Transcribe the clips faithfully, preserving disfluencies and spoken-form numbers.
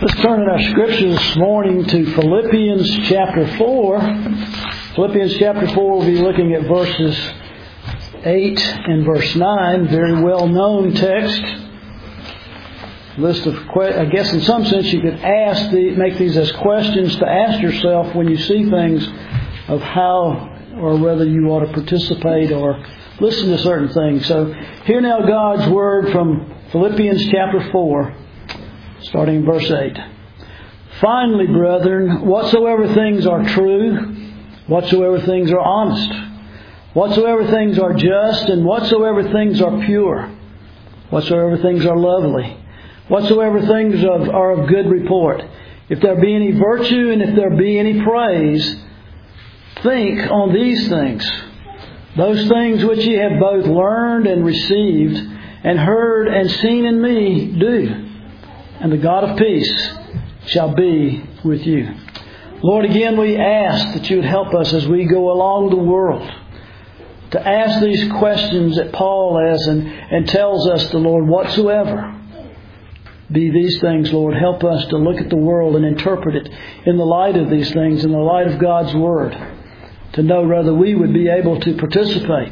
Let's turn in our scripture this morning to Philippians chapter four. Philippians chapter four, we'll be looking at verses eight and verse nine. Very well-known text. List of, I guess in some sense you could ask the, make these as questions to ask yourself when you see things of how or whether you ought to participate or listen to certain things. So hear now God's word from Philippians chapter four. Starting in verse eight. Finally, brethren, whatsoever things are true, whatsoever things are honest, whatsoever things are just, and whatsoever things are pure, whatsoever things are lovely, whatsoever things of, are of good report, if there be any virtue and if there be any praise, think on these things. Those things which ye have both learned and received, and heard and seen in me, do. And the God of peace shall be with you. Lord, again we ask that you would help us as we go along the world to ask these questions that Paul has and, and tells us the Lord, whatsoever be these things, Lord, help us to look at the world and interpret it in the light of these things, in the light of God's Word, to know whether we would be able to participate.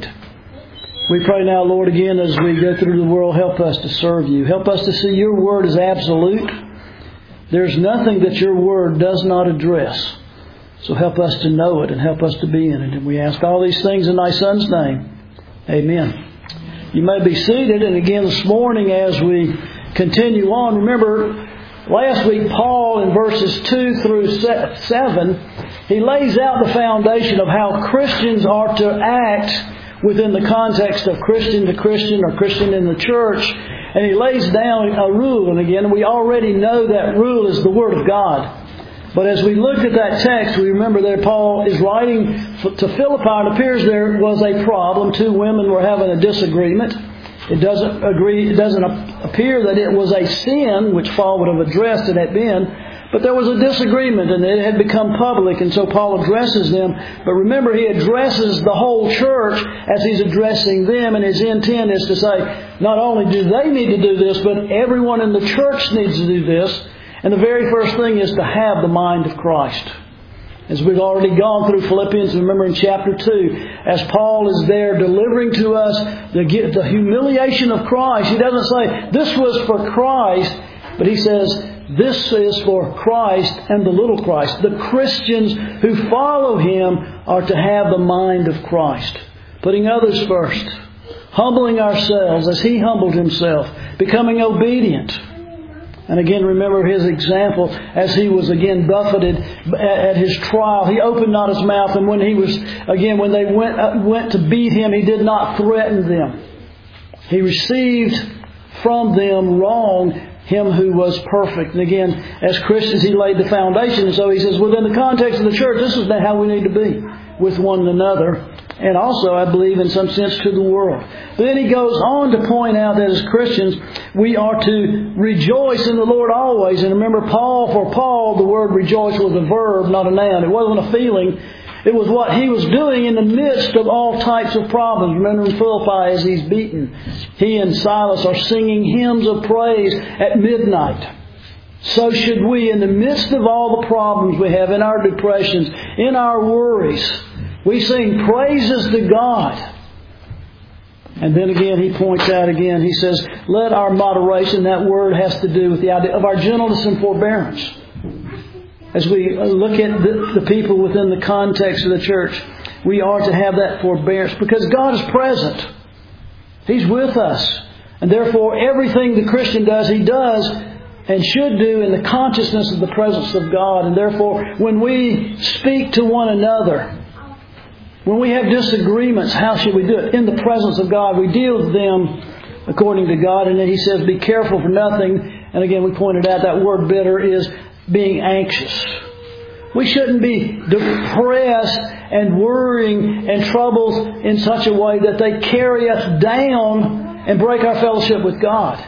We pray now, Lord, again, as we go through the world, help us to serve you. Help us to see your word as absolute. There's nothing that your word does not address. So help us to know it and help us to be in it. And we ask all these things in thy Son's name. Amen. You may be seated. And again this morning as we continue on, remember last week Paul in verses two through seven, he lays out the foundation of how Christians are to act within the context of Christian to Christian or Christian in the church. And he lays down a rule. And again, we already know that rule is the Word of God. But as we look at that text, we remember that Paul is writing to Philippi. It appears there was a problem. Two women were having a disagreement. It doesn't agree. It doesn't appear that it was a sin, which Paul would have addressed it had been. But there was a disagreement and it had become public, and so Paul addresses them. But remember, he addresses the whole church as he's addressing them, and his intent is to say, not only do they need to do this, but everyone in the church needs to do this. And the very first thing is to have the mind of Christ. As we've already gone through Philippians, remember in chapter two, as Paul is there delivering to us the, the humiliation of Christ, he doesn't say, this was for Christ, but he says, this is for Christ and the little Christ. The Christians who follow Him are to have the mind of Christ. Putting others first. Humbling ourselves as He humbled Himself. Becoming obedient. And again, remember His example as He was again buffeted at His trial. He opened not His mouth. And when He was, again, when they went, uh, went to beat Him, He did not threaten them. He received from them wrong Him who was perfect. And again, as Christians, He laid the foundation. And so He says, within the context of the church, this is how we need to be with one another. And also, I believe, in some sense, to the world. But then He goes on to point out that as Christians, we are to rejoice in the Lord always. And remember, Paul, for Paul, the word rejoice was a verb, not a noun. It wasn't a feeling. It was what he was doing in the midst of all types of problems. Remember in Philippi as he's beaten, he and Silas are singing hymns of praise at midnight. So should we, in the midst of all the problems we have, in our depressions, in our worries, we sing praises to God. And then again, he points out again, he says, let our moderation, that word has to do with the idea of our gentleness and forbearance. As we look at the, the people within the context of the church, we are to have that forbearance because God is present. He's with us. And therefore, everything the Christian does, he does and should do in the consciousness of the presence of God. And therefore, when we speak to one another, when we have disagreements, how should we do it? In the presence of God. We deal with them according to God. And then he says, be careful for nothing. And again, we pointed out that word bitter is being anxious. We shouldn't be depressed and worrying and troubled in such a way that they carry us down and break our fellowship with God.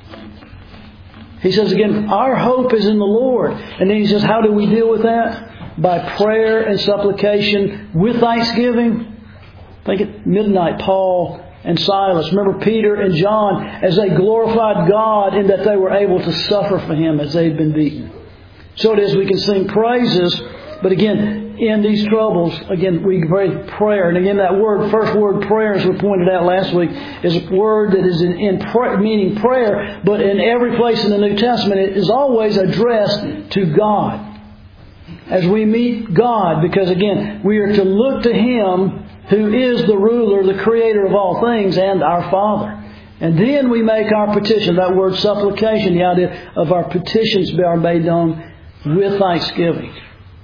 He says again, our hope is in the Lord. And then he says, how do we deal with that? By prayer and supplication with thanksgiving. Think at midnight, Paul and Silas. Remember Peter and John as they glorified God in that they were able to suffer for Him as they had been beaten. So it is we can sing praises, but again, in these troubles, again, we pray prayer. And again, that word, first word prayer, as we pointed out last week, is a word that is in, in pra- meaning prayer, but in every place in the New Testament, it is always addressed to God. As we meet God, because again, we are to look to Him who is the ruler, the creator of all things, and our Father. And then we make our petition. That word supplication, the idea of our petitions are made known with thanksgiving.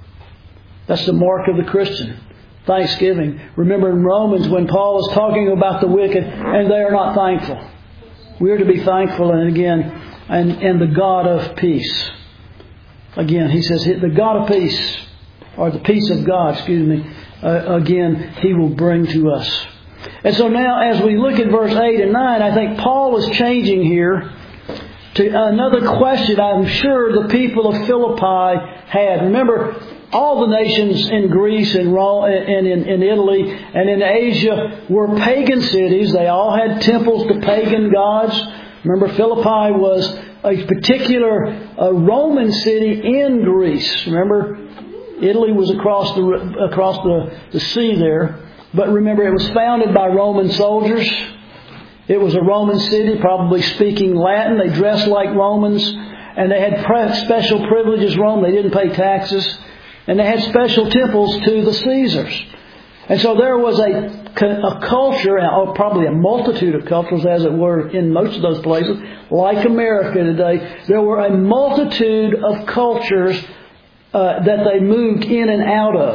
That's the mark of the Christian. Thanksgiving. Remember in Romans when Paul is talking about the wicked and they are not thankful. We are to be thankful and again, and, and the God of peace. Again, he says, the God of peace, or the peace of God, excuse me, uh, again, He will bring to us. And so now as we look at verse eight and nine, I think Paul is changing here to another question I'm sure the people of Philippi had. Remember, all the nations in Greece and Rome and in, in Italy and in Asia were pagan cities. They all had temples to pagan gods. Remember, Philippi was a particular a Roman city in Greece. Remember, Italy was across the across the, the sea there. But remember, it was founded by Roman soldiers. It was a Roman city, probably speaking Latin. They dressed like Romans. And they had special privileges, Rome. They didn't pay taxes. And they had special temples to the Caesars. And so there was a, a culture, or probably a multitude of cultures, as it were, in most of those places, like America today. There were a multitude of cultures uh, that they moved in and out of.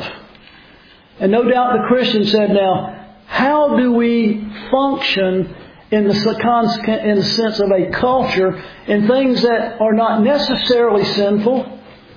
And no doubt the Christian said, now, how do we function in the, in the sense of a culture in things that are not necessarily sinful?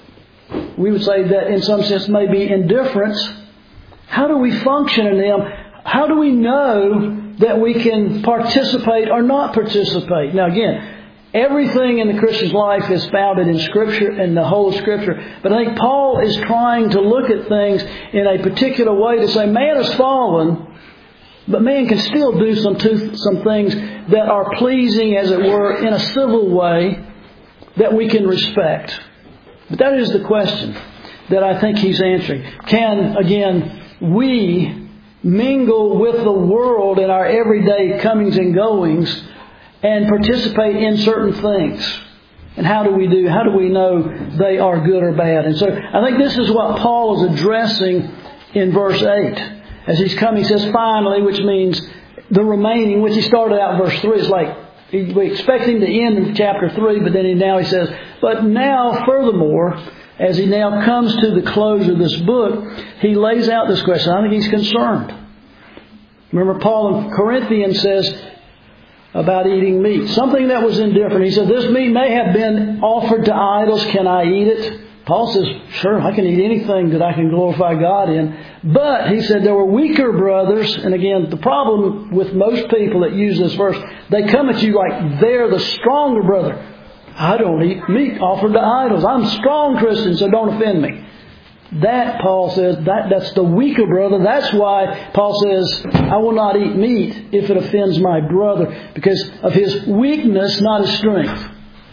We would say that in some sense may be indifference. How do we function in them? How do we know that we can participate or not participate? Now again, everything in the Christian's life is founded in Scripture and the whole of Scripture. But I think Paul is trying to look at things in a particular way to say man has fallen, but man can still do some to, some things that are pleasing, as it were, in a civil way that we can respect. But that is the question that I think he's answering. Can, again, we mingle with the world in our everyday comings and goings and participate in certain things? And how do we do? How do we know they are good or bad? And so I think this is what Paul is addressing in verse eight. As he's coming, he says finally, which means the remaining, which he started out in verse three. It's like we expect him to end in chapter three, but then he, now he says, but now furthermore, as he now comes to the close of this book, he lays out this question. I think he's concerned. Remember, Paul in Corinthians says about eating meat, something that was indifferent. He said, this meat may have been offered to idols. Can I eat it? Paul says, sure, I can eat anything that I can glorify God in. But, he said, there were weaker brothers. And again, the problem with most people that use this verse, they come at you like they're the stronger brother. I don't eat meat offered to idols. I'm a strong Christian, so don't offend me. That, Paul says, that, that's the weaker brother. That's why Paul says, I will not eat meat if it offends my brother, because of his weakness, not his strength.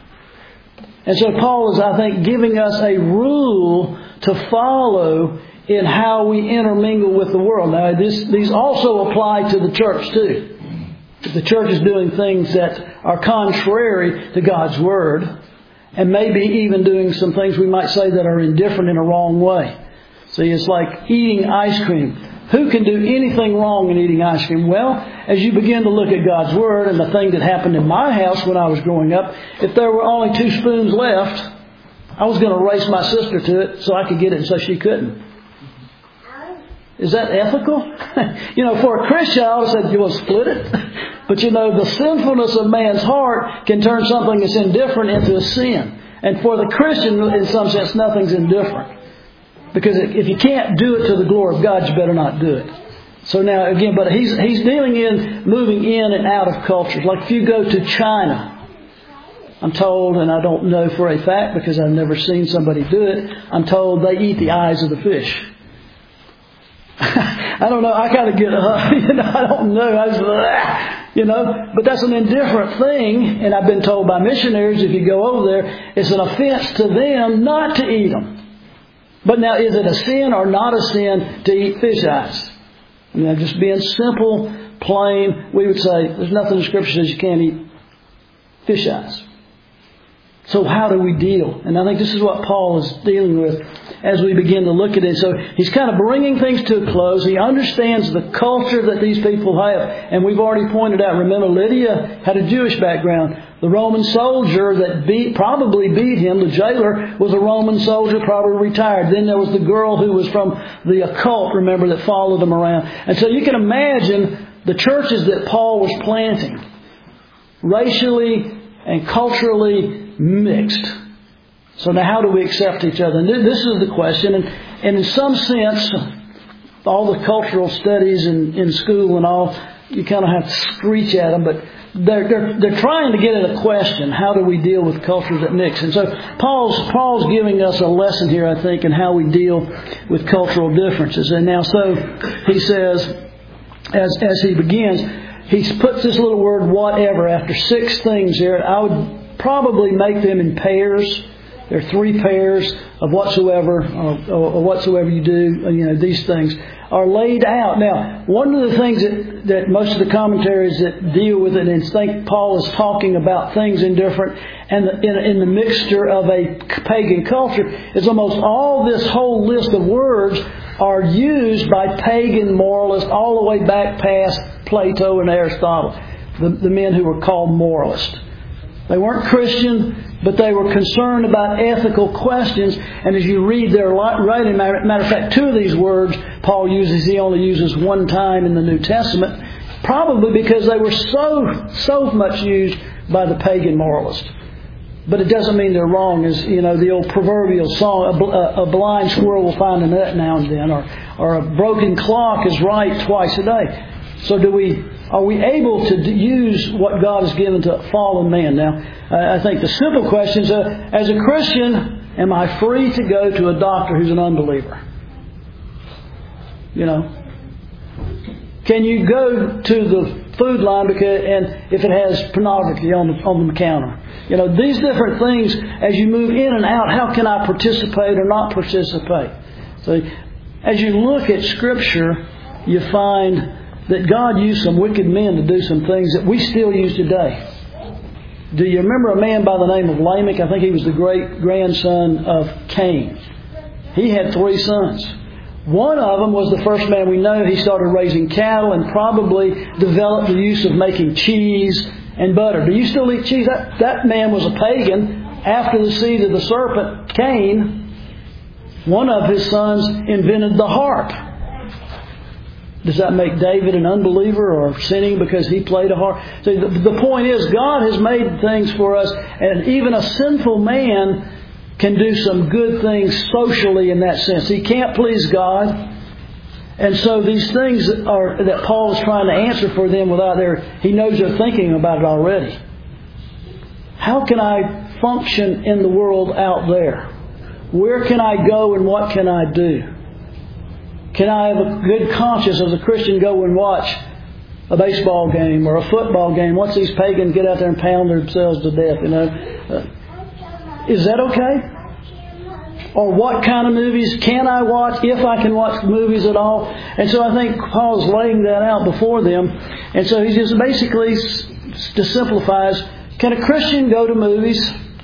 And so Paul is, I think, giving us a rule to follow in how we intermingle with the world. Now, this, these also apply to the church too. If the church is doing things that are contrary to God's Word, and maybe even doing some things we might say that are indifferent in a wrong way. See, it's like eating ice cream. Who can do anything wrong in eating ice cream? Well, as you begin to look at God's Word, and the thing that happened in my house when I was growing up, if there were only two spoons left, I was going to race my sister to it so I could get it so she couldn't. Is that ethical? You know, for a Christian, I would have said, you want to split it? But you know, the sinfulness of man's heart can turn something that's indifferent into a sin. And for the Christian, in some sense, nothing's indifferent. Because if you can't do it to the glory of God, you better not do it. So now, again, but he's he's dealing in, moving in and out of cultures. Like if you go to China, I'm told, and I don't know for a fact because I've never seen somebody do it, I'm told they eat the eyes of the fish. I don't know. I kind of get, uh, you know, I don't know. I just, uh, You know, but that's an indifferent thing. And I've been told by missionaries, if you go over there, it's an offense to them not to eat them. But now, is it a sin or not a sin to eat fish eyes? You know, just being simple, plain, we would say, there's nothing in Scripture that says you can't eat fish eyes. So how do we deal? And I think this is what Paul is dealing with as we begin to look at it. So he's kind of bringing things to a close. He understands the culture that these people have. And we've already pointed out, remember, Lydia had a Jewish background. The Roman soldier that beat, probably beat him, the jailer, was a Roman soldier, probably retired. Then there was the girl who was from the occult, remember, that followed him around. And so you can imagine the churches that Paul was planting, racially and culturally mixed. So now how do we accept each other? And this is the question. And, and in some sense, all the cultural studies in, in school and all, you kind of have to screech at them. But they're, they're, they're trying to get at a question. How do we deal with cultures that mix? And so Paul's, Paul's giving us a lesson here, I think, in how we deal with cultural differences. And now so he says, as, as he begins, he puts this little word whatever after six things here. I would probably make them in pairs. There are three pairs of whatsoever, or, or whatsoever you do. You know, these things are laid out. Now, one of the things that, that most of the commentaries that deal with it and think Paul is talking about things in different, and in, in the mixture of a pagan culture, is almost all this whole list of words are used by pagan moralists all the way back past Plato and Aristotle, the, the men who were called moralists. They weren't Christian, but they were concerned about ethical questions. And as you read their writing, matter of fact, two of these words Paul uses, he only uses one time in the New Testament, probably because they were so, so much used by the pagan moralists. But it doesn't mean they're wrong. As you know, the old proverbial song, a, a blind squirrel will find a nut now and then, or, or a broken clock is right twice a day. So do we, are we able to use what God has given to fallen man? Now, I think the simple question is, uh, as a Christian, am I free to go to a doctor who's an unbeliever? You know, can you go to the food line because, and if it has pornography on the, on the counter? You know, these different things, as you move in and out, how can I participate or not participate? So, as you look at Scripture, you find that God used some wicked men to do some things that we still use today. Do you remember a man by the name of Lamech? I think he was the great grandson of Cain. He had three sons. One of them was the first man we know. He started raising cattle and probably developed the use of making cheese and butter. Do you still eat cheese? That, that man was a pagan. After the seed of the serpent, Cain, one of his sons invented the harp. Does that make David an unbeliever or sinning because he played a harp? So the, the point is, God has made things for us, and even a sinful man can do some good things socially in that sense. He can't please God. And so these things that, are, that Paul is trying to answer for them without their, he knows they're thinking about it already. How can I function in the world out there? Where can I go and what can I do? Can I have a good conscience as a Christian go and watch a baseball game or a football game? Once these pagans get out there and pound themselves to death, you know. Uh, is that okay? Or what kind of movies can I watch, if I can watch movies at all? And so I think Paul's laying that out before them. And so he just basically, to simplify, can a Christian go to movies?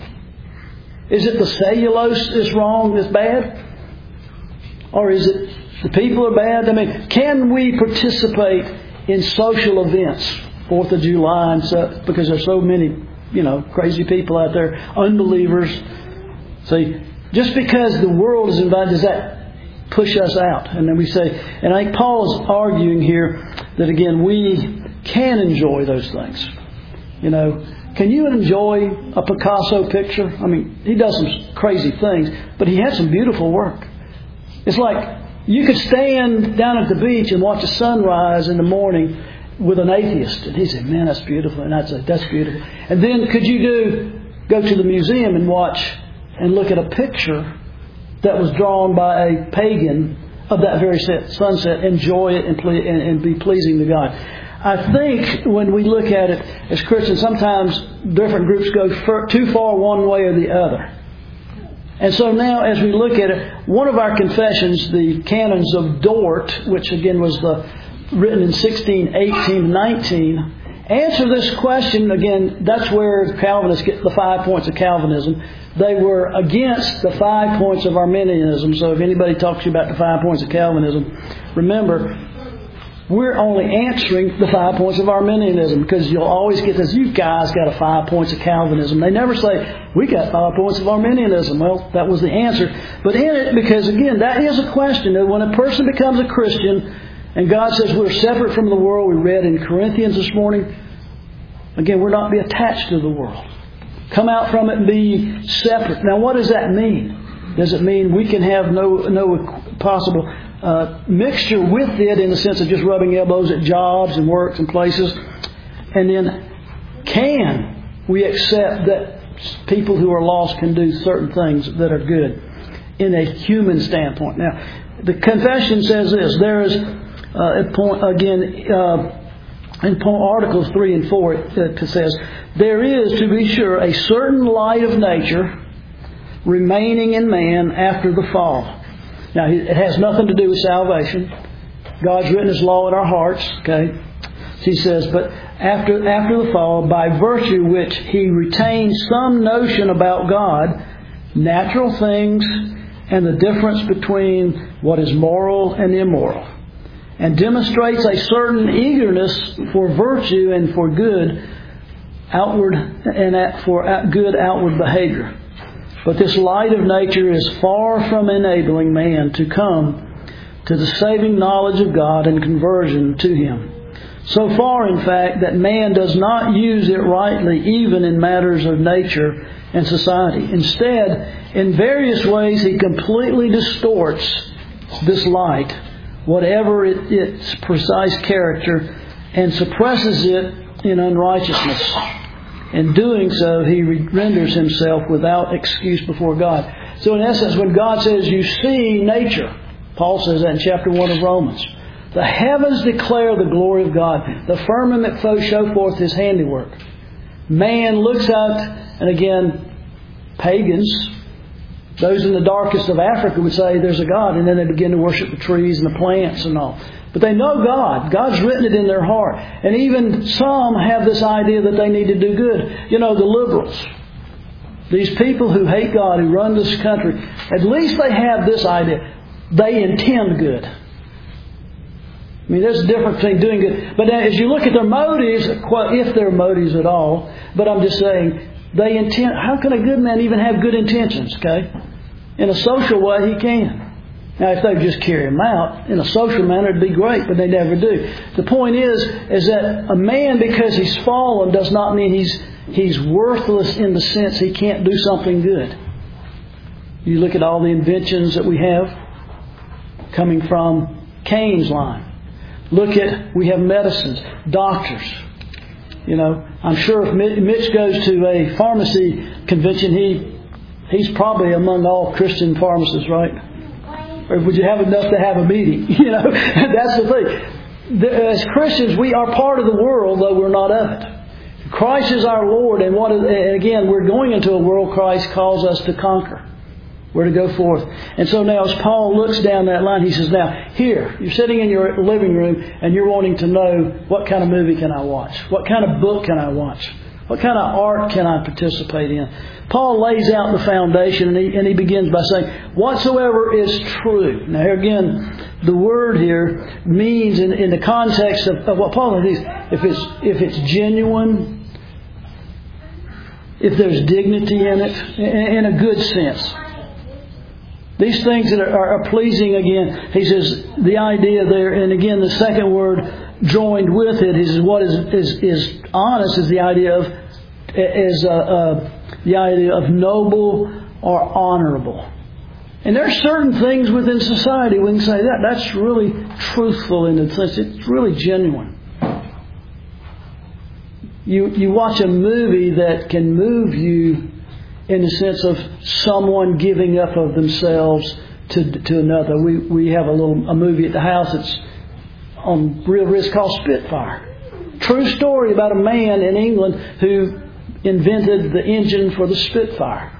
Is it the cellulose is wrong, is bad? Or is it the people are bad? I mean, can we participate in social events, Fourth of July and stuff, because there's so many, you know, crazy people out there, unbelievers. See, just because the world is invited, does that push us out? And then we say, and I think Paul is arguing here that again, we can enjoy those things. You know, can you enjoy a Picasso picture? I mean, he does some crazy things, but he has some beautiful work. It's like you could stand down at the beach and watch a sunrise in the morning with an atheist, and he said, "Man, that's beautiful." And I'd say, "That's beautiful." And then could you do go to the museum and watch and look at a picture that was drawn by a pagan of that very set, sunset, enjoy it and, ple- and, and be pleasing to God? I think when we look at it as Christians, sometimes different groups go too far one way or the other. And so now as we look at it, one of our confessions, the Canons of Dort, which again was the, written in sixteen eighteen nineteen, answer this question. Again, that's where Calvinists get the five points of Calvinism. They were against the five points of Arminianism. So if anybody talks to you about the five points of Calvinism, remember, we're only answering the five points of Arminianism, because you'll always get this, you guys got a five points of Calvinism. They never say, we got five points of Arminianism. Well, that was the answer. But in it, because again, that is a question that when a person becomes a Christian and God says we're separate from the world, we read in Corinthians this morning, again, we're not to be attached to the world. Come out from it and be separate. Now, what does that mean? Does it mean we can have no no possible uh, mixture with it in the sense of just rubbing elbows at jobs and works and places? And then, can we accept that people who are lost can do certain things that are good in a human standpoint? Now, the confession says this. There is, uh, a point, again, uh, in Articles three and four, it says, there is, to be sure, a certain light of nature remaining in man after the fall. Now, it has nothing to do with salvation. God's written His law in our hearts. Okay, He says, but after after the fall, by virtue which He retains some notion about God, natural things, and the difference between what is moral and immoral, and demonstrates a certain eagerness for virtue and for good outward and for good outward behavior. But this light of nature is far from enabling man to come to the saving knowledge of God and conversion to Him. So far, in fact, that man does not use it rightly even in matters of nature and society. Instead, in various ways, he completely distorts this light, whatever it, its precise character, and suppresses it in unrighteousness. In doing so, he renders himself without excuse before God. So in essence, when God says you see nature, Paul says that in chapter one of Romans, the heavens declare the glory of God. The firmament show forth His handiwork. Man looks out, and again, pagans, those in the darkest of Africa would say there's a God, and then they begin to worship the trees and the plants and all. But they know God. God's written it in their heart. And even some have this idea that they need to do good. You know, the liberals, these people who hate God, who run this country, at least they have this idea. They intend good. I mean, there's a difference between doing good. But as you look at their motives, if there are motives at all, but I'm just saying, they intend. How can a good man even have good intentions, okay? In a social way, he can. Now, if they just carry them out in a social manner, it'd be great, but they never do. The point is, is that a man, because he's fallen, does not mean he's he's worthless in the sense he can't do something good. You look at all the inventions that we have coming from Cain's line. Look at, we have medicines, doctors. You know, I'm sure if Mitch goes to a pharmacy convention, he he's probably among all Christian pharmacists, right? Or would you have enough to have a meeting? You know, that's the thing. As Christians, we are part of the world, though we're not of it. Christ is our Lord, and what? And again, we're going into a world Christ calls us to conquer. We're to go forth. And so now as Paul looks down that line, he says, now, here, you're sitting in your living room and you're wanting to know, what kind of movie can I watch? What kind of book can I watch? What kind of art can I participate in? Paul lays out the foundation, and he, and he begins by saying, whatsoever is true. Now here again, the word here means in, in the context of, of what Paul says, if it's, if it's genuine, if there's dignity in it, in, in a good sense. These things that are, are pleasing, again, he says, the idea there, and again, the second word joined with it, he says, what is, is, is honest is the idea of, is uh, uh, the idea of noble or honorable. And there are certain things within society we can say that that's really truthful in the sense it's really genuine. You you watch a movie that can move you in the sense of someone giving up of themselves to to another. We we have a little a movie at the house that's on real risk called Spitfire. True story about a man in England who invented the engine for the Spitfire.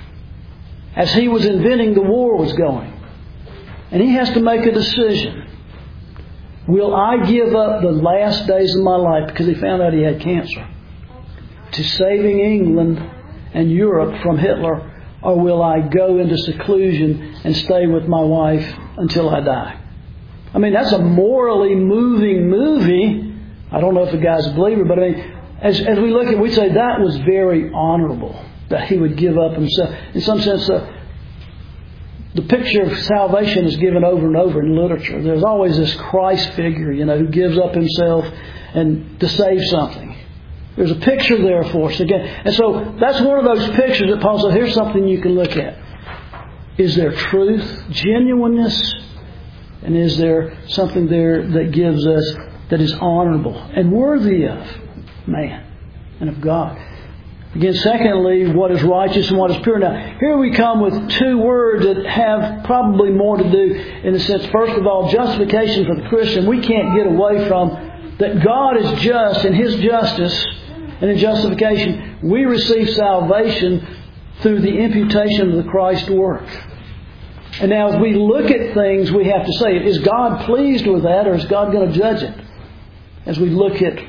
As he was inventing, the war was going. And he has to make a decision. Will I give up the last days of my life, because he found out he had cancer, to saving England and Europe from Hitler, or will I go into seclusion and stay with my wife until I die? I mean, that's a morally moving movie. I don't know if the guy's a believer, but I mean, as, as we look at it, we say that was very honorable, that he would give up himself. In some sense, uh, the picture of salvation is given over and over in literature. There's always this Christ figure, you know, who gives up himself and to save something. There's a picture there for us again. And so that's one of those pictures that Paul said, here's something you can look at. Is there truth, genuineness? And is there something there that gives us, that is honorable and worthy of man and of God? Again, secondly, what is righteous and what is pure. Now, here we come with two words that have probably more to do in the sense, first of all, justification for the Christian. We can't get away from that God is just in His justice, and in justification, we receive salvation through the imputation of the Christ work. And now as we look at things, we have to say, is God pleased with that, or is God going to judge it? As we look at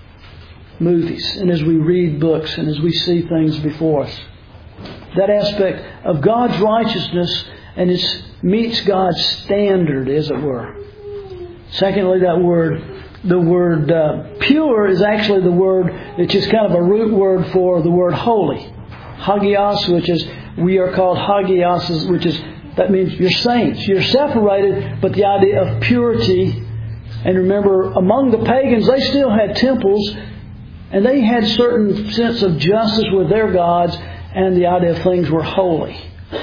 movies and as we read books and as we see things before us. That aspect of God's righteousness and it meets God's standard, as it were. Secondly, that word, the word uh, pure is actually the word, it's just kind of a root word for the word holy. Hagios, which is, we are called hagios, which is, that means you're saints. You're separated, but the idea of purity. And remember, among the pagans, they still had temples, and they had certain sense of justice with their gods, and the idea of things were holy.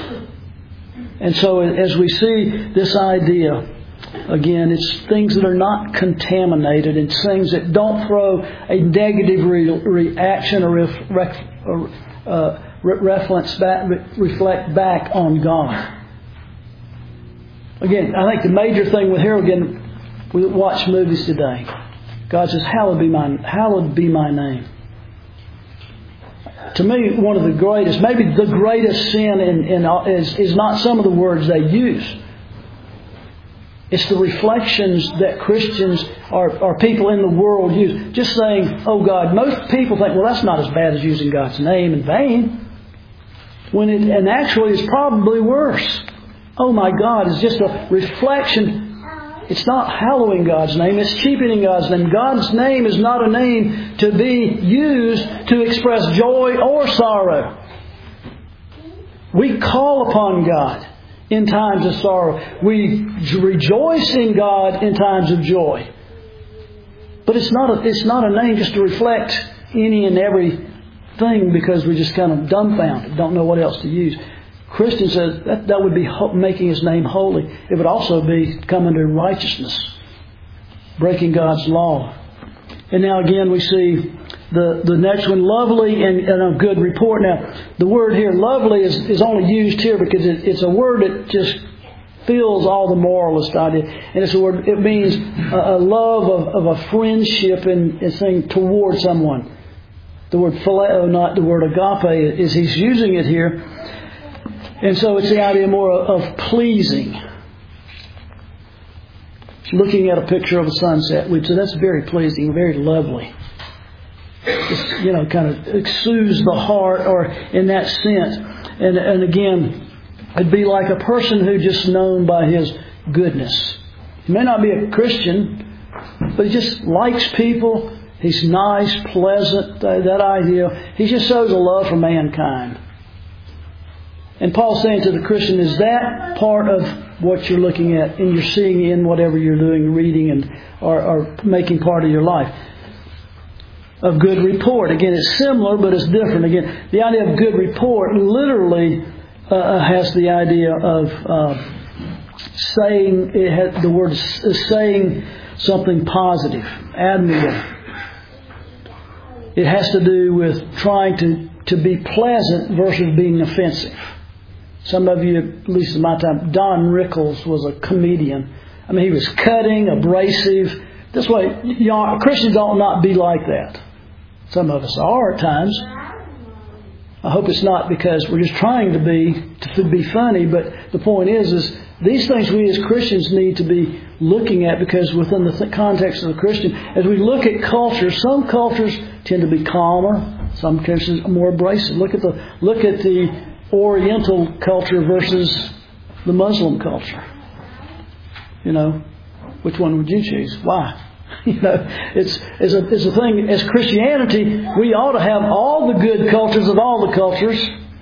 And so as we see this idea, again, it's things that are not contaminated, and things that don't throw a negative re- reaction or, ref- ref- or uh, re- reference back, reflect back on God. Again, I think the major thing with here, again, we watch movies today. God says, hallowed be my, hallowed be my name. To me, one of the greatest, maybe the greatest sin in, in, is, is not some of the words they use. It's the reflections that Christians or, or people in the world use. Just saying, oh God, most people think, well, that's not as bad as using God's name in vain. When it, and actually it's probably worse. Oh my God, it's just a reflection. It's not hallowing God's name, it's cheapening God's name. God's name is not a name to be used to express joy or sorrow. We call upon God in times of sorrow. We rejoice in God in times of joy. But it's not a, it's not a name just to reflect any and every thing because we're just kind of dumbfounded, don't know what else to use. Christian says that, that would be ho- making His name holy. It would also be coming to righteousness, breaking God's law. And now again we see the, the next one, lovely and, and a good report. Now the word here, lovely, is, is only used here because it, it's a word that just fills all the moralist idea. And it's a word, it means a, a love of, of a friendship and, and thing toward someone. The word phileo, not the word agape, is he's using it here. And so it's the idea more of pleasing. Looking at a picture of a sunset, we'd say that's very pleasing, very lovely. It's, you know, kind of soothes the heart, or in that sense. And, and again, it'd be like a person who just known by his goodness. He may not be a Christian, but he just likes people. He's nice, pleasant, that, that idea. He just shows a love for mankind. And Paul's saying to the Christian, is that part of what you're looking at and you're seeing in whatever you're doing, reading and or, or making part of your life? Of good report. Again, it's similar, but it's different. Again, the idea of good report literally uh, has the idea of uh, saying, it has, the word is saying something positive, admirable. It has to do with trying to, to be pleasant versus being offensive. Some of you, at least in my time, Don Rickles was a comedian. I mean, he was cutting, abrasive, This way, you know, Christians ought not be like that. Some of us are at times. I hope it's not because we're just trying to be to be funny, but the point is, is these things we as Christians need to be looking at, because within the th- context of the Christian, as we look at culture, some cultures tend to be calmer, some cultures are more abrasive. Look at the look at the Oriental culture versus the Muslim culture. You know, which one would you choose? Why? You know, it's it's a it's a thing. As Christianity, we ought to have all the good cultures of all the cultures.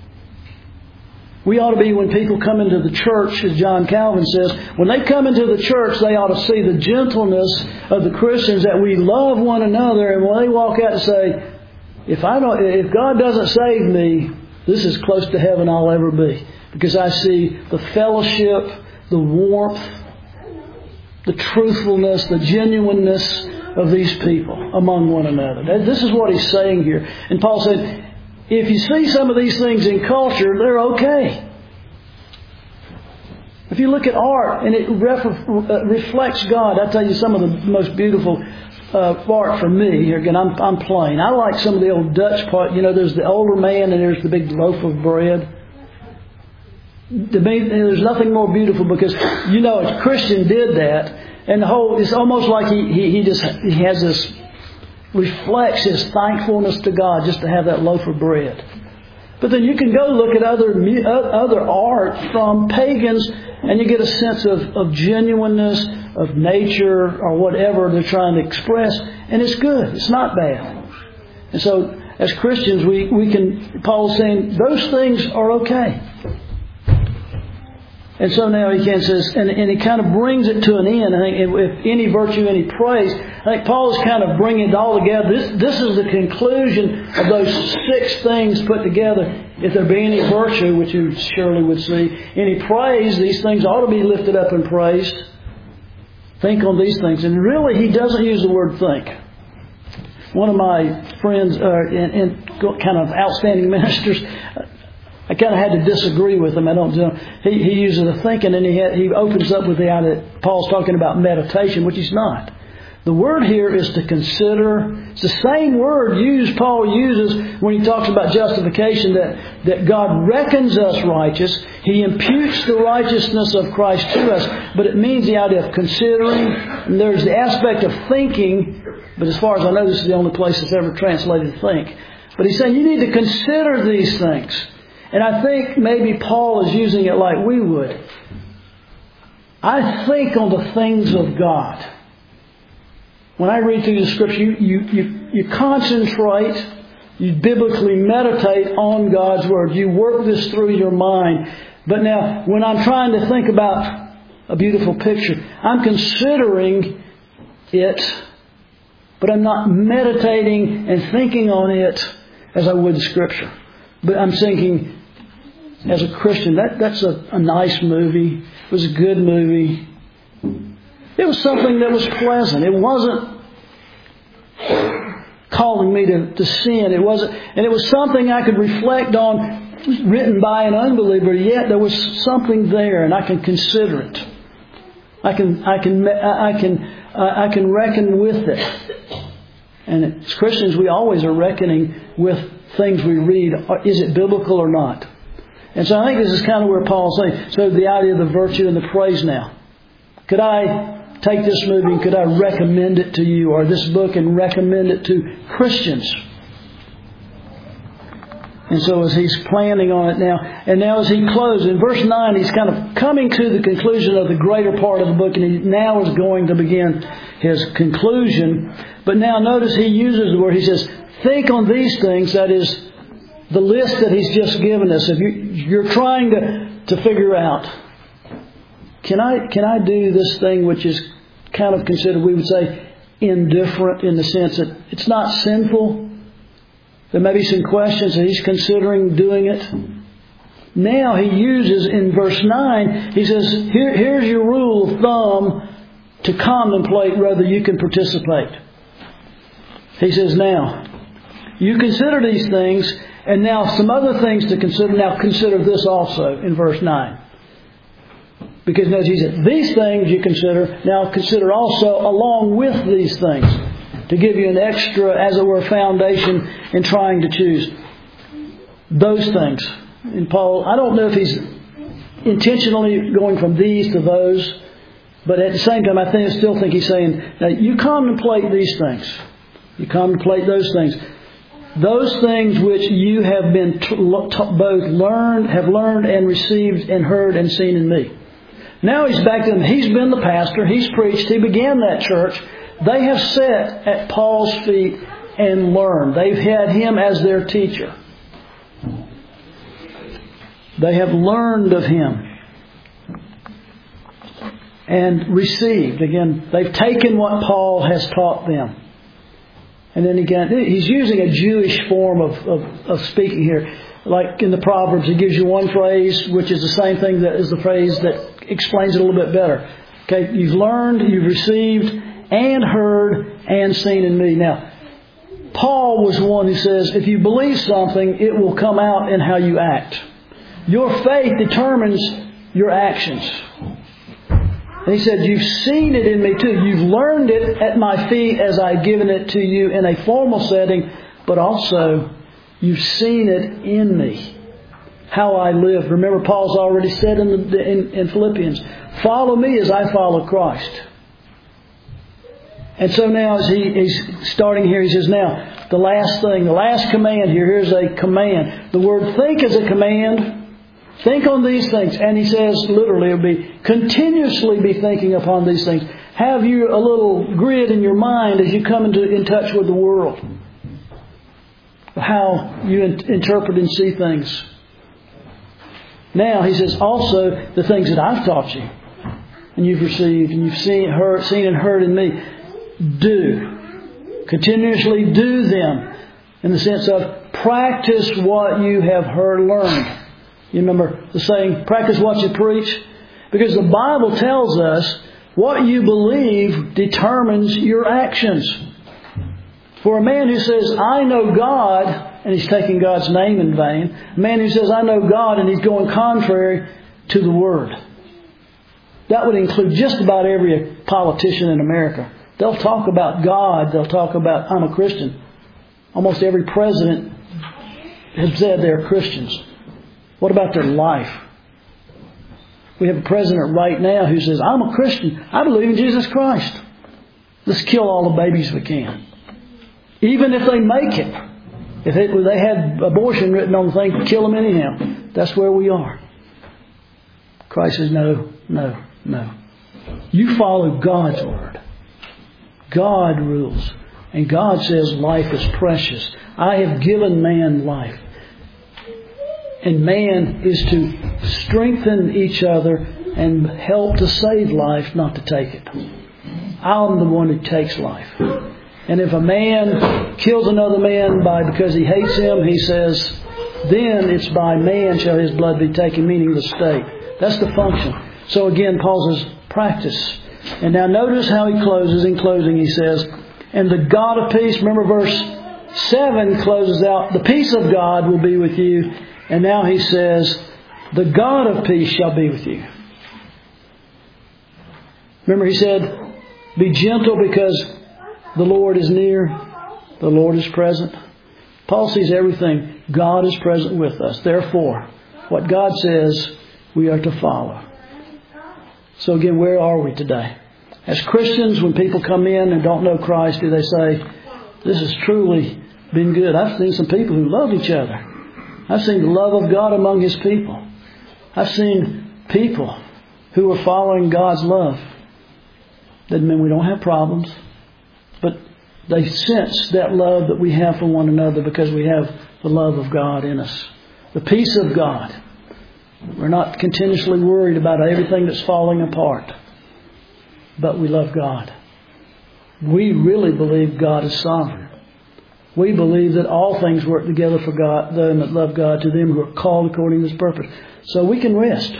We ought to be, when people come into the church, as John Calvin says, when they come into the church, they ought to see the gentleness of the Christians, that we love one another, and when they walk out and say, if I don't, if God doesn't save me, this is close to heaven I'll ever be, because I see the fellowship, the warmth, the truthfulness, the genuineness of these people among one another. This is what he's saying here. And Paul said, if you see some of these things in culture, they're okay. If you look at art and it ref- uh, reflects God, I tell you, some of the most beautiful uh, art for me, here again, I'm, I'm plain. I like some of the old Dutch part. You know, there's the older man and there's the big loaf of bread. To me, there's nothing more beautiful, because, you know, a Christian did that. And the whole, it's almost like he, he, he just, he has this, reflects his thankfulness to God just to have that loaf of bread. But then you can go look at other other art from pagans, and you get a sense of, of genuineness, of nature, or whatever they're trying to express, and it's good. It's not bad. And so, as Christians, we, we can, Paul's saying, those things are okay. And so now he can says, and, and he kind of brings it to an end. I think if any virtue, any praise. I think Paul is kind of bringing it all together. This, this is the conclusion of those six things put together. If there be any virtue, which you surely would see, any praise, these things ought to be lifted up and praised. Think on these things. And really, he doesn't use the word think. One of my friends, uh, and, and kind of outstanding ministers, I kind of had to disagree with him. I don't know. He, he uses a thinking, and he had, he opens up with the idea that Paul's talking about meditation, which he's not. The word here is to consider. It's the same word used Paul uses when he talks about justification, that, that God reckons us righteous. He imputes the righteousness of Christ to us. But it means the idea of considering. And there's the aspect of thinking. But as far as I know, this is the only place it's ever translated think. But he's saying you need to consider these things. And I think maybe Paul is using it like we would. I think on the things of God. When I read through the Scripture, you, you, you, you concentrate, you biblically meditate on God's Word. You work this through your mind. But now, when I'm trying to think about a beautiful picture, I'm considering it, but I'm not meditating and thinking on it as I would the Scripture. But I'm thinking, as a Christian, that, that's a, a nice movie. It was a good movie. It was something that was pleasant. It wasn't calling me to, to sin. It wasn't, and it was something I could reflect on, written by an unbeliever. Yet there was something there, and I can consider it. I can, I can, I can, I can reckon with it. And as Christians, we always are reckoning with things we read. Is it biblical or not? And so I think this is kind of where Paul's saying. So the idea of the virtue and the praise now. Could I take this movie and could I recommend it to you, or this book, and recommend it to Christians? And so as he's planning on it now, and now as he closes, in verse nine, he's kind of coming to the conclusion of the greater part of the book, and he now is going to begin his conclusion. But now notice he uses the word, he says, think on these things, that is, the list that he's just given us. If you, you're trying to, to figure out, can I can I do this thing which is kind of considered, we would say, indifferent, in the sense that it's not sinful. There may be some questions that he's considering doing it. Now he uses in verse nine, he says, Here, here's your rule of thumb to contemplate whether you can participate. He says, now, you consider these things, and now some other things to consider. Now consider this also in verse nine. Because now Jesus said, these things you consider, now consider also along with these things, to give you an extra, as it were, foundation in trying to choose those things. And Paul, I don't know if he's intentionally going from these to those, but at the same time, I think, still think he's saying, now you contemplate these things. You contemplate those things. Those things which you have been t- t- both learned, have learned and received and heard and seen in me. Now he's back to them. He's been the pastor. He's preached. He began that church. They have sat at Paul's feet and learned. They've had him as their teacher. They have learned of him and received. Again, they've taken what Paul has taught them. And then again, he's using a Jewish form of, of, of speaking here. Like in the Proverbs, he gives you one phrase, which is the same thing that is the phrase that explains it a little bit better. Okay, you've learned, you've received, and heard, and seen in me. Now, Paul was one who says, if you believe something, it will come out in how you act. Your faith determines your actions. And he said, you've seen it in me too. You've learned it at my feet as I've given it to you in a formal setting, but also you've seen it in me, how I live. Remember, Paul's already said in, the, in, in Philippians, follow me as I follow Christ. And so now as he, he's starting here, he says, now, the last thing, the last command here, here's a command. The word think is a command. Think on these things. And he says, literally, it would be continuously be thinking upon these things. Have you a little grid in your mind as you come into in touch with the world. How you in, interpret and see things. Now, he says, also the things that I've taught you. And you've received and you've seen, heard, seen and heard in me. Do. Continuously do them. In the sense of practice what you have heard, learned. You remember the saying, practice what you preach? Because the Bible tells us what you believe determines your actions. For a man who says, I know God, and he's taking God's name in vain. A man who says, I know God, and he's going contrary to the Word. That would include just about every politician in America. They'll talk about God. They'll talk about, I'm a Christian. Almost every president has said they're Christians. What about their life? We have a president right now who says, I'm a Christian. I believe in Jesus Christ. Let's kill all the babies we can. Even if they make it. If they, they had abortion written on the thing, kill them anyhow. That's where we are. Christ says, no, no, no. You follow God's word. God rules. And God says life is precious. I have given man life. And man is to strengthen each other and help to save life, not to take it. I'm the one who takes life. And if a man kills another man by because he hates him, he says, then it's by man shall his blood be taken, meaning the state. That's the function. So again, Paul says, practice. And now notice how he closes. In closing, he says, and the God of peace, remember verse seven closes out, the peace of God will be with you. And now he says, the God of peace shall be with you. Remember he said, be gentle because the Lord is near. The Lord is present. Paul sees everything. God is present with us. Therefore, what God says, we are to follow. So again, where are we today? As Christians, when people come in and don't know Christ, do they say, this has truly been good? I've seen some people who love each other. I've seen the love of God among His people. I've seen people who are following God's love. Doesn't mean we don't have problems. But they sense that love that we have for one another because we have the love of God in us. The peace of God. We're not continuously worried about everything that's falling apart. But we love God. We really believe God is sovereign. We believe that all things work together for God, them that love God, to them who are called according to His purpose. So we can rest.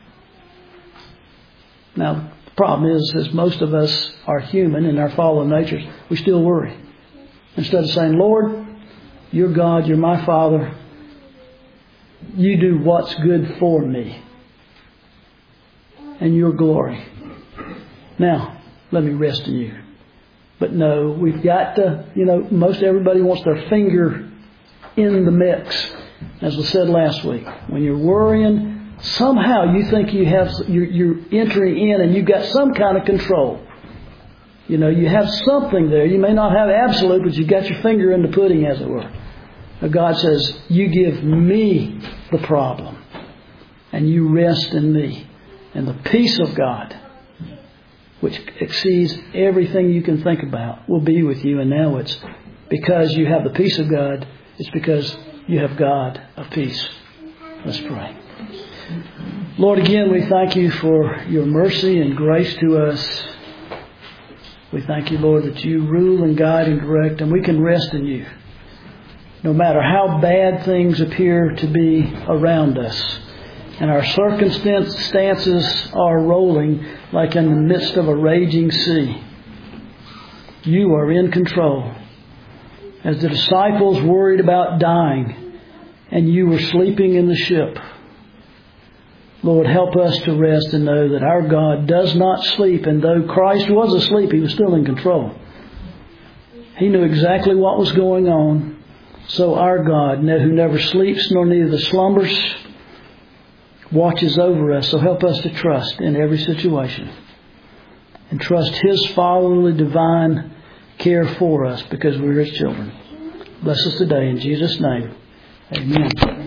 Now, the problem is, is most of us are human in our fallen natures. We still worry. Instead of saying, Lord, you're God, you're my Father. You do what's good for me. and your glory. Now, let me rest in you. But no, we've got to, you know, most everybody wants their finger in the mix. As was said last week, when you're worrying, somehow you think you have, you're, you're entering in and you've got some kind of control. You know, you have something there. You may not have absolute, but you've got your finger in the pudding, as it were. Now God says, you give me the problem, and you rest in me. And the peace of God, which exceeds everything you can think about, will be with you. And now it's because you have the peace of God, it's because you have God of peace. Let's pray. Lord, again, we thank you for your mercy and grace to us. We thank you, Lord, that you rule and guide and direct, and we can rest in you. No matter how bad things appear to be around us, and our circumstances are rolling like in the midst of a raging sea, you are in control. As the disciples worried about dying, and you were sleeping in the ship, Lord, help us to rest and know that our God does not sleep. And though Christ was asleep, He was still in control. He knew exactly what was going on. So our God, who never sleeps nor neither slumbers, watches over us. So help us to trust in every situation. And trust His fatherly divine care for us because we're His children. Bless us today in Jesus' name. Amen.